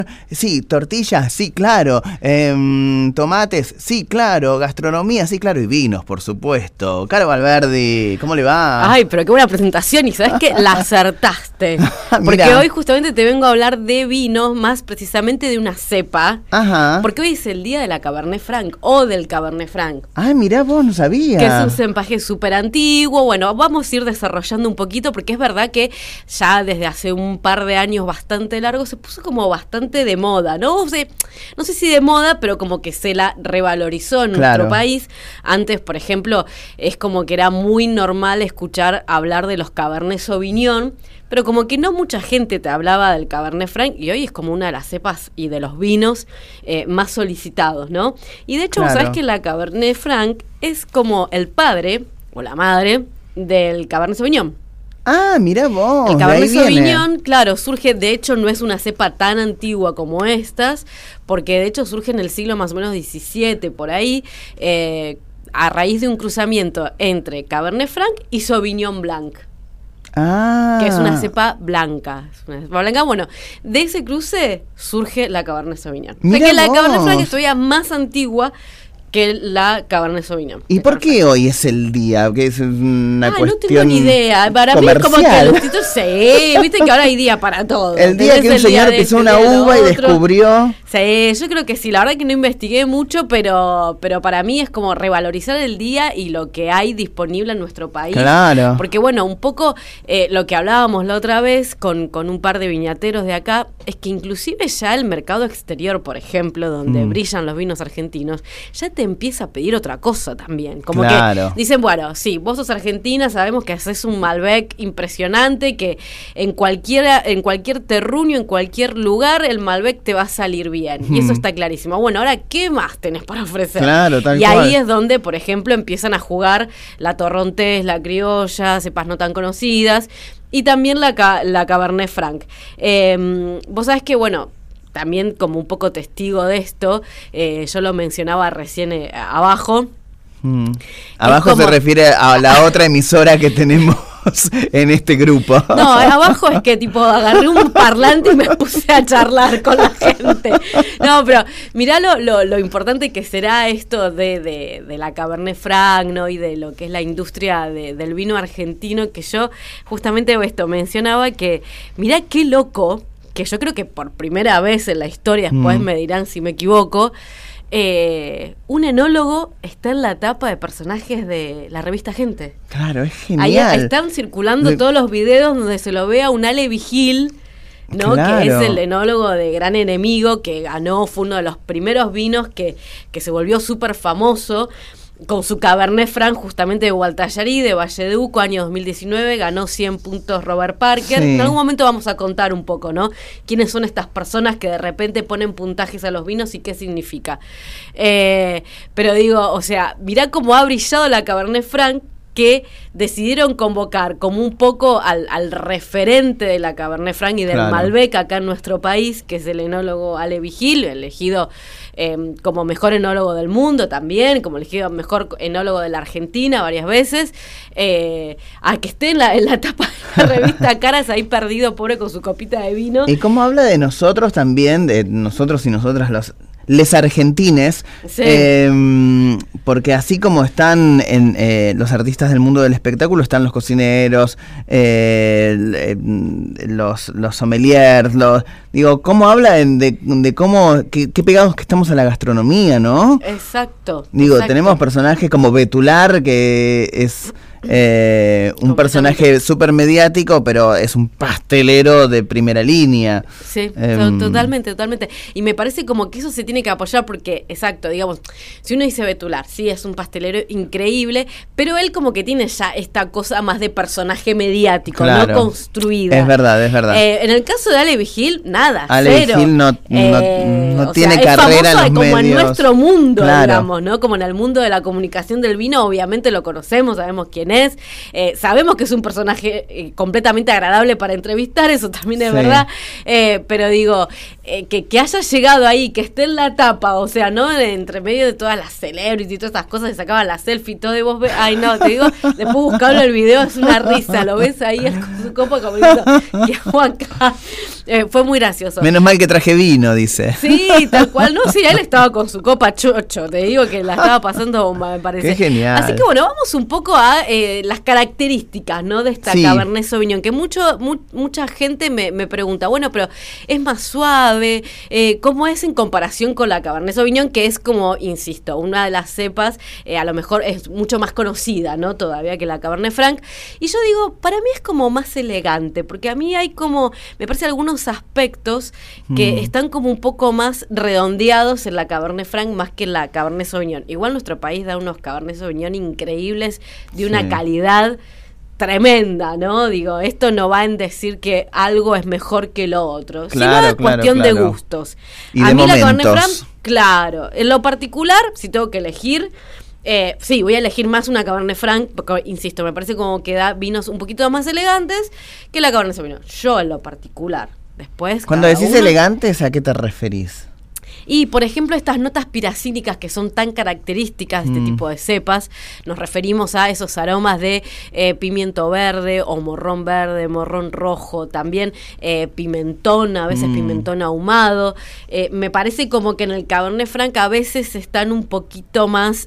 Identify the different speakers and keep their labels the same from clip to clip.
Speaker 1: Sí, tortillas, sí, claro. Tomates, sí, claro. Gastronomía, sí, claro. Y vinos, por supuesto. Caro Valverdi, ¿cómo le va?
Speaker 2: Ay, pero qué buena presentación. Y sabes que la acertaste. Porque hoy justamente te vengo a hablar de vinos, más precisamente de una cepa.
Speaker 1: Ajá.
Speaker 2: Porque hoy es el día de la Cabernet Franc o del Cabernet Franc.
Speaker 1: Ay, mirá vos, no sabía.
Speaker 2: Que es un cepaje súper antiguo. Bueno, vamos a ir desarrollando un poquito porque es verdad que ya desde hace un par de años bastante largo se puso como bastante de moda, ¿no? O sea, no sé si de moda, pero como que se la revalorizó en nuestro país. Antes, por ejemplo, es como que era muy normal escuchar hablar de los Cabernet Sauvignon, pero como que no mucha gente te hablaba del Cabernet Franc, y hoy es como una de las cepas y de los vinos más solicitados, ¿no? Y de hecho, vos sabés que la Cabernet Franc es como el padre o la madre del Cabernet Sauvignon.
Speaker 1: Ah, mirá vos.
Speaker 2: El Cabernet Sauvignon, claro, surge, de hecho no es una cepa tan antigua como estas, porque de hecho surge en el siglo más o menos XVII, por ahí, a raíz de un cruzamiento entre Cabernet Franc y Sauvignon Blanc.
Speaker 1: Ah.
Speaker 2: Que es una cepa blanca. Bueno, de ese cruce surge la Cabernet Sauvignon. O sea que la Cabernet Franc es todavía más antigua que la Cabernet Sauvignon.
Speaker 1: ¿Y por qué hoy es el día? Que es una cuestión
Speaker 2: no tengo ni idea. Para
Speaker 1: comercial.
Speaker 2: mí es como que el sí, viste que ahora hay día para todo.
Speaker 1: El día que un señor pisó una uva y descubrió.
Speaker 2: Sí, yo creo que sí. La verdad que no investigué mucho, pero para mí es como revalorizar el día y lo que hay disponible en nuestro país.
Speaker 1: Claro.
Speaker 2: Porque bueno, un poco lo que hablábamos la otra vez con un par de viñateros de acá, es que inclusive ya el mercado exterior, por ejemplo, donde brillan los vinos argentinos, ya te empieza a pedir otra cosa también. Como que dicen, bueno, sí, vos sos argentina, sabemos que haces un Malbec impresionante, que en cualquier terruño, en cualquier lugar, el Malbec te va a salir bien. Y eso está clarísimo. Bueno, ahora, ¿qué más tenés para ofrecer?
Speaker 1: Claro, tal
Speaker 2: y
Speaker 1: cual.
Speaker 2: ahí es donde, por ejemplo, empiezan a jugar la Torrontés, la Criolla, cepas no tan conocidas, y también la Cabernet Franc. Vos sabés que, bueno, también como un poco testigo de esto, yo lo mencionaba recién abajo.
Speaker 1: Abajo se refiere a la otra emisora que tenemos en este grupo.
Speaker 2: No, abajo es que tipo agarré un parlante y me puse a charlar con la gente. No, pero mirá lo importante que será esto de la Cabernet Franc, ¿no? Y de lo que es la industria del vino argentino, que yo justamente esto mencionaba, que mirá qué loco, que yo creo que por primera vez en la historia, después me dirán si me equivoco, un enólogo está en la tapa de personajes de la revista Gente.
Speaker 1: Claro, es genial.
Speaker 2: Ahí están circulando todos los videos donde se lo ve a un Ale Vigil, ¿no?
Speaker 1: Claro.
Speaker 2: Que es el enólogo de Gran Enemigo, que ganó, fue uno de los primeros vinos que se volvió súper famoso, con su Cabernet Franc justamente de Gualtallarí, de Valleduco, año 2019, ganó 100 puntos Robert Parker. Sí. En algún momento vamos a contar un poco, ¿no? Quiénes son estas personas que de repente ponen puntajes a los vinos y qué significa. Pero digo, o sea, mirá cómo ha brillado la Cabernet Franc, que decidieron convocar como un poco al referente de la Cabernet Franc y del Malbec acá en nuestro país, que es el enólogo Ale Vigil, elegido como mejor enólogo del mundo también, como elegido mejor enólogo de la Argentina varias veces, a que esté en la tapa de la revista Caras ahí perdido, pobre, con su copita de vino.
Speaker 1: Y cómo habla de nosotros también, de nosotros y nosotras les argentines, sí. Porque así como están los artistas del mundo del espectáculo, están los cocineros, los sommeliers, digo, cómo habla de cómo, qué pegados que estamos a la gastronomía, ¿no?
Speaker 2: Exacto.
Speaker 1: Digo, tenemos personajes como Betular, que es un personaje súper mediático, pero es un pastelero de primera línea.
Speaker 2: Sí, totalmente. Y me parece como que eso se tiene que apoyar porque, exacto, digamos, si uno dice Betular, sí, es un pastelero increíble, pero él como que tiene ya esta cosa más de personaje mediático, claro, no construida.
Speaker 1: Es verdad.
Speaker 2: En el caso de Ale Vigil, nada,
Speaker 1: Ale
Speaker 2: cero.
Speaker 1: Vigil no tiene
Speaker 2: sea,
Speaker 1: carrera en los
Speaker 2: como
Speaker 1: medios.
Speaker 2: En nuestro mundo,
Speaker 1: claro,
Speaker 2: digamos, ¿no? Como en el mundo de la comunicación del vino, obviamente lo conocemos, sabemos quién tenés. Sabemos que es un personaje completamente agradable para entrevistar, eso también es verdad, pero digo, que haya llegado ahí, que esté en la tapa, o sea, ¿no? Entre medio de todas las celebrities y todas estas cosas, que sacaban la selfie y todo, y vos ves, ay no, te digo, después buscarlo el video, es una risa, lo ves ahí con su copa como diciendo, ¿qué hago acá? Fue muy gracioso.
Speaker 1: Menos mal que traje vino, dice.
Speaker 2: Sí, tal cual, no, sí, él estaba con su copa chocho, te digo que la estaba pasando bomba, me parece.
Speaker 1: Qué genial.
Speaker 2: Así que bueno, vamos un poco a las características, ¿no? De esta Cabernet Sauvignon, que mucha gente me pregunta, bueno, pero es más suave, ¿cómo es en comparación con la Cabernet Sauvignon? Que es como, insisto, una de las cepas, a lo mejor es mucho más conocida, ¿no? Todavía que la Cabernet Franc. Y yo digo, para mí es como más elegante, porque a mí hay como, me parece algunos aspectos que están como un poco más redondeados en la Cabernet Franc más que en la Cabernet Sauvignon. Igual nuestro país da unos Cabernet Sauvignon increíbles, de una calidad tremenda, ¿no? Digo, esto no va en decir que algo es mejor que lo otro, sino es cuestión de gustos.
Speaker 1: Y
Speaker 2: a
Speaker 1: de
Speaker 2: mí
Speaker 1: momentos.
Speaker 2: la Cabernet Franc, claro, en lo particular, si tengo que elegir, sí, voy a elegir más una Cabernet Franc, porque, insisto, me parece como que da vinos un poquito más elegantes que la Cabernet Sauvignon. Yo en lo particular. Después,
Speaker 1: cuando decís elegantes, ¿a qué te referís?
Speaker 2: Y, por ejemplo, estas notas piracínicas que son tan características de este tipo de cepas, nos referimos a esos aromas de pimiento verde o morrón verde, morrón rojo, también pimentón, a veces pimentón ahumado. Me parece como que en el Cabernet Franc a veces están un poquito más...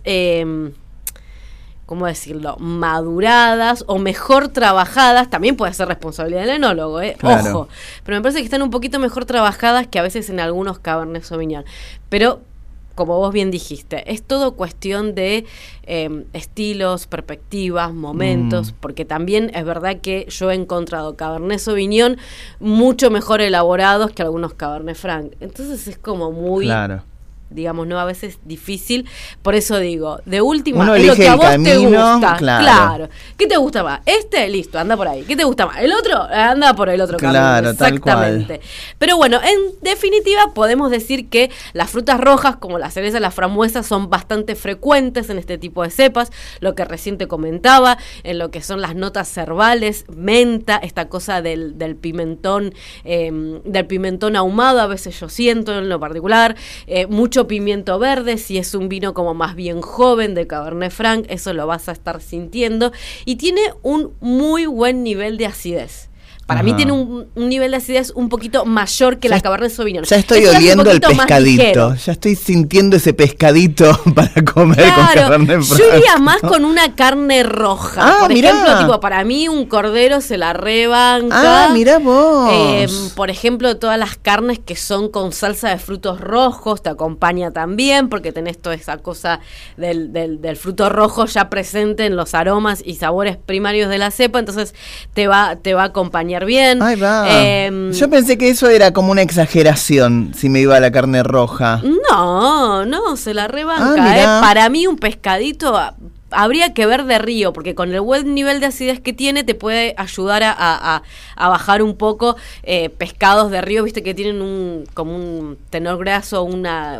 Speaker 2: ¿cómo decirlo? Maduradas o mejor trabajadas, también puede ser responsabilidad del enólogo, claro. Ojo, pero me parece que están un poquito mejor trabajadas que a veces en algunos Cabernet Sauvignon, pero como vos bien dijiste, es todo cuestión de estilos, perspectivas, momentos, porque también es verdad que yo he encontrado Cabernet Sauvignon mucho mejor elaborados que algunos Cabernet Franc, entonces es como muy... Claro. Digamos, no, a veces difícil, por eso digo, de última,
Speaker 1: uno
Speaker 2: es lo que a vos
Speaker 1: camino,
Speaker 2: te gusta, claro. ¿Qué te gusta más? Listo, anda por ahí. ¿Qué te gusta más? El otro, anda por el otro camino.
Speaker 1: Claro,
Speaker 2: exactamente. Pero bueno, en definitiva podemos decir que las frutas rojas, como la cereza, las frambuesas, son bastante frecuentes en este tipo de cepas, lo que recién te comentaba, en lo que son las notas herbales, menta, esta cosa del pimentón ahumado, a veces yo siento en lo particular, mucho pimiento verde, si es un vino como más bien joven de Cabernet Franc, eso lo vas a estar sintiendo, y tiene un muy buen nivel de acidez. Para mí tiene un nivel de acidez un poquito mayor que la Cabernet Sauvignon.
Speaker 1: Ya estoy oliendo el pescadito. Ya estoy sintiendo ese pescadito para comer con Cabernet Franc.
Speaker 2: Yo iría más con una carne roja. Por ejemplo, tipo, para mí un cordero se la rebanca.
Speaker 1: Mirá vos.
Speaker 2: Por ejemplo, todas las carnes que son con salsa de frutos rojos te acompaña también, porque tenés toda esa cosa del fruto rojo ya presente en los aromas y sabores primarios de la cepa, entonces te va a acompañar bien.
Speaker 1: Ahí va. Yo pensé que eso era como una exageración si me iba a la carne roja.
Speaker 2: No, se la rebanca. Para mí un pescadito habría que ver de río, porque con el buen nivel de acidez que tiene te puede ayudar a bajar un poco pescados de río, viste que tienen como un tenor graso, una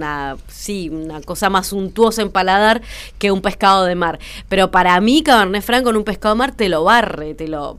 Speaker 2: cosa más suntuosa en paladar que un pescado de mar. Pero para mí Cabernet Franc con un pescado de mar te lo barre,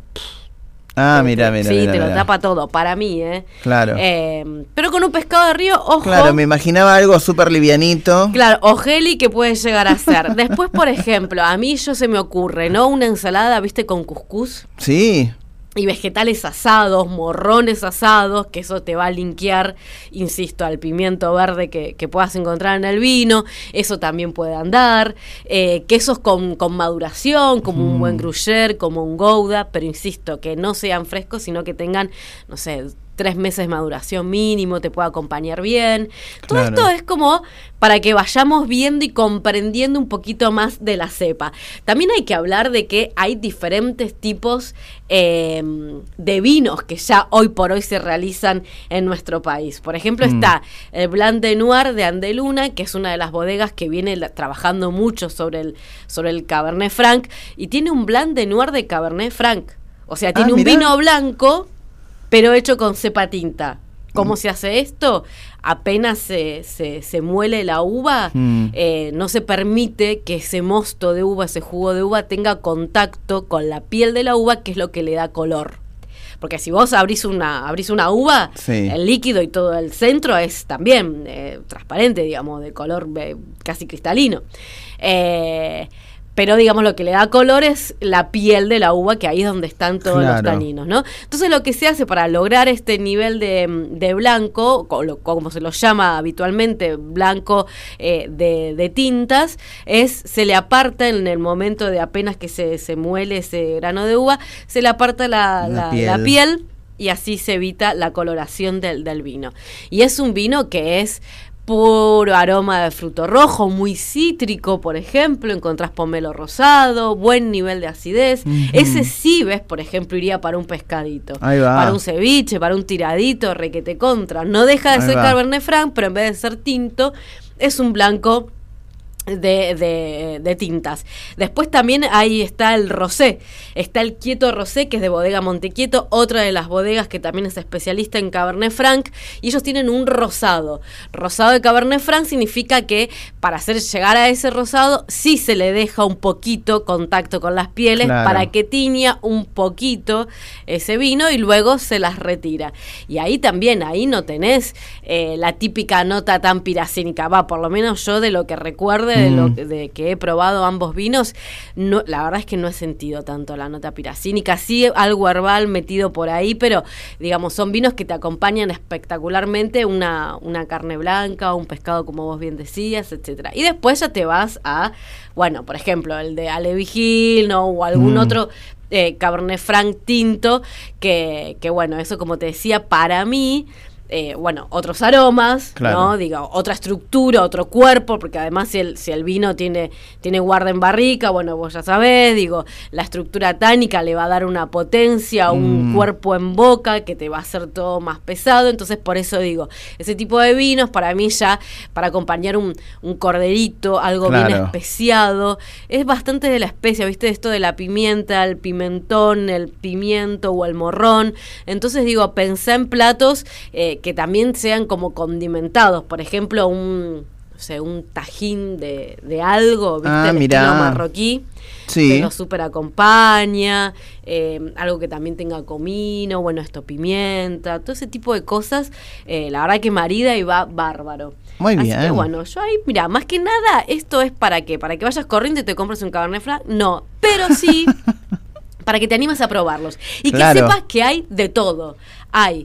Speaker 1: mira.
Speaker 2: Sí, te lo tapa todo, para mí,
Speaker 1: Claro.
Speaker 2: Pero con un pescado de río, ojo.
Speaker 1: Claro, me imaginaba algo súper livianito.
Speaker 2: Claro, ojeli que puede llegar a ser. Después, por ejemplo, a mí se me ocurre, ¿no? Una ensalada, ¿viste? Con cuscús.
Speaker 1: Sí.
Speaker 2: Y vegetales asados, morrones asados, que eso te va a linkear, insisto, al pimiento verde que puedas encontrar en el vino, eso también puede andar, quesos con maduración, como un buen gruyère, como un gouda, pero insisto, que no sean frescos, sino que tengan, no sé, 3 meses de maduración mínimo, te puede acompañar bien. Todo esto es como para que vayamos viendo y comprendiendo un poquito más de la cepa. También hay que hablar de que hay diferentes tipos de vinos que ya hoy por hoy se realizan en nuestro país. Por ejemplo, está el Blanc de Noir de Andeluna, que es una de las bodegas que viene trabajando mucho sobre el Cabernet Franc, y tiene un Blanc de Noir de Cabernet Franc. O sea, tiene un vino blanco, pero hecho con cepa tinta. ¿Cómo se hace esto? Apenas se muele la uva, no se permite que ese mosto de uva, ese jugo de uva, tenga contacto con la piel de la uva, que es lo que le da color. Porque si vos abrís una uva, el líquido y todo el centro es también transparente, digamos, de color casi cristalino. Pero, digamos, lo que le da color es la piel de la uva, que ahí es donde están todos los taninos, ¿no? Entonces, lo que se hace para lograr este nivel de blanco, como se lo llama habitualmente, blanco de tintas, se le aparta en el momento de apenas que se muele ese grano de uva, se le aparta la piel, y así se evita la coloración del vino. Y es un vino que es puro aroma de fruto rojo, muy cítrico, por ejemplo, encontrás pomelo rosado, buen nivel de acidez. Ese sí, ves, por ejemplo, iría para un pescadito, para un ceviche, para un tiradito, requete contra. No deja de ser Cabernet Franc, pero en vez de ser tinto, es un blanco de tintas. Después también ahí está el rosé, está el Quieto Rosé, que es de Bodega Montequieto, otra de las bodegas que también es especialista en Cabernet Franc, y ellos tienen un rosado de Cabernet Franc. Significa que para hacer llegar a ese rosado sí se le deja un poquito contacto con las pieles, para que tiña un poquito ese vino y luego se las retira. Y ahí también, ahí no tenés la típica nota tan piracénica, por lo menos yo de lo que recuerde, de que he probado ambos vinos, no, la verdad es que no he sentido tanto la nota piracínica, sí algo herbal metido por ahí, pero digamos son vinos que te acompañan espectacularmente una carne blanca, un pescado como vos bien decías, etcétera. Y después ya te vas a, bueno, por ejemplo, el de Ale Vigil, ¿no? O algún otro Cabernet Franc tinto, que bueno, eso como te decía, para mí, bueno, otros aromas, ¿no? Digo, otra estructura, otro cuerpo, porque además si el vino tiene guarda en barrica, bueno, vos ya sabés, digo, la estructura tánica le va a dar una potencia, un cuerpo en boca que te va a hacer todo más pesado. Entonces, por eso digo, ese tipo de vinos, para mí ya, para acompañar un corderito, algo bien especiado, es bastante de la especia, ¿viste? Esto de la pimienta, el pimentón, el pimiento o el morrón. Entonces, digo, pensá en platos que también sean como condimentados, por ejemplo un tajín de algo, ¿viste? El estilo marroquí, que lo súper acompaña, algo que también tenga comino, bueno, pimienta, todo ese tipo de cosas, la verdad que marida y va bárbaro.
Speaker 1: Muy bien.
Speaker 2: Así que bueno, yo ahí, mira, más que nada, esto es para que vayas corriendo y te compres un Cabernet Franc, no, pero sí para que te animes a probarlos y que sepas que hay de todo. Hay,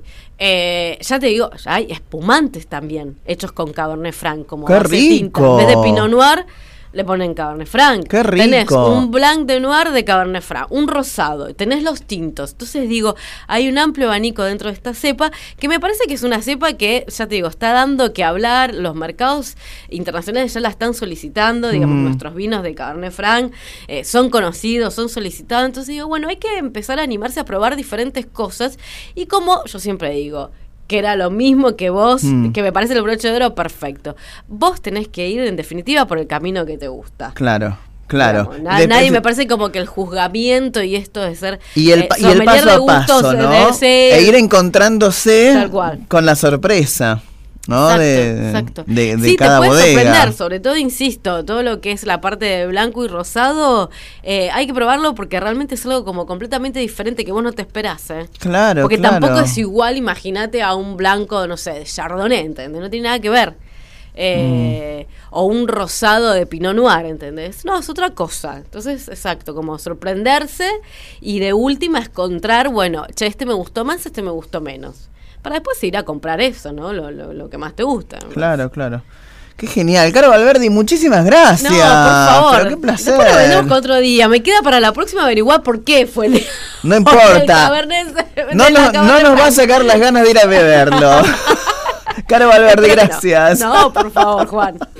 Speaker 2: ya te digo, ya hay espumantes también hechos con Cabernet Franc, como
Speaker 1: ¡qué rico!
Speaker 2: En vez de Pinot Noir le ponen Cabernet Franc.
Speaker 1: ¡Qué rico!
Speaker 2: Tenés un Blanc de Noir de Cabernet Franc, un rosado, tenés los tintos. Entonces digo, hay un amplio abanico dentro de esta cepa, que me parece que es una cepa que, ya te digo, está dando que hablar. Los mercados internacionales ya la están solicitando, digamos, nuestros vinos de Cabernet Franc son conocidos, son solicitados. Entonces digo, bueno, hay que empezar a animarse a probar diferentes cosas. Y como yo siempre digo, que era lo mismo que vos, que me parece el broche de oro perfecto. Vos tenés que ir, en definitiva, por el camino que te gusta.
Speaker 1: Claro.
Speaker 2: Digamos, nadie me parece como que el juzgamiento y esto de ser
Speaker 1: y el paso a paso, ¿no? E ir encontrándose con la sorpresa, ¿no?
Speaker 2: Exacto.
Speaker 1: De
Speaker 2: sí,
Speaker 1: cada bodega.
Speaker 2: Sí, te puede sorprender, sobre todo, insisto, todo lo que es la parte de blanco y rosado, hay que probarlo porque realmente es algo como completamente diferente que vos no te esperás,
Speaker 1: Claro,
Speaker 2: porque tampoco es igual, imagínate, a un blanco, no sé, de Chardonnay, ¿entendés? No tiene nada que ver. O un rosado de Pinot Noir, ¿entendés? No, es otra cosa. Entonces, exacto, como sorprenderse y de última encontrar, bueno, che, me gustó más, me gustó menos. Para después ir a comprar eso, ¿no? Lo que más te gusta, ¿no?
Speaker 1: Claro. Qué genial. Caro Valverdi, muchísimas gracias.
Speaker 2: No, por favor.
Speaker 1: Pero qué placer.
Speaker 2: Después lo vendemos con otro día. Me queda para la próxima averiguar por qué fue el...
Speaker 1: No importa. No nos va a sacar las ganas de ir a beberlo. Caro Valverdi, gracias.
Speaker 2: No, por favor, Juan.